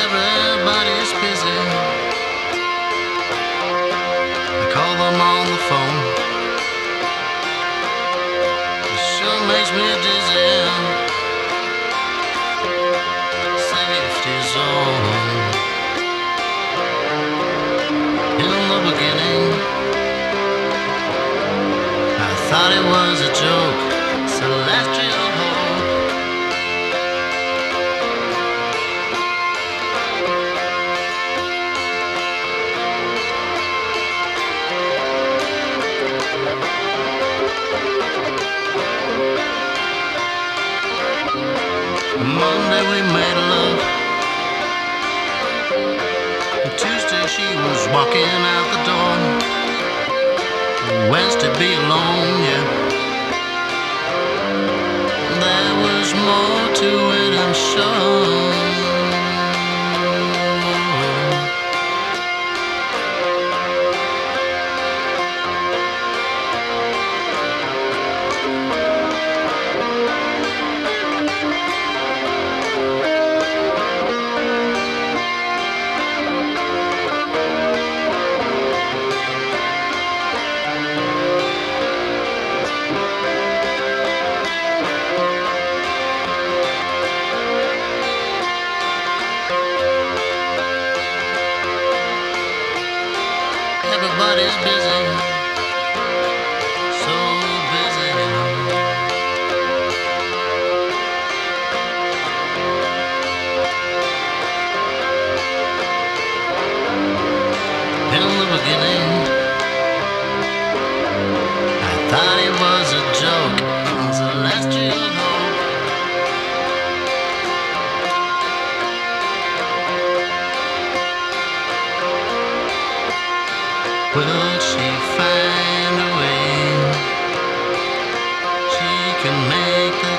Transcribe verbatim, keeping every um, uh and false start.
Everybody's busy. I call them on the phone. It sure makes me dizzy. Safety zone. In the beginning, I thought it was a joke. Celestial hope. Monday we made love. Tuesday she was walking out the door. Wednesday be alone, yeah. There was more to it, I'm sure. Everybody's busy, so busy. In the beginning, I thought it was a joke, celestial hope. Will she find a way? She can make the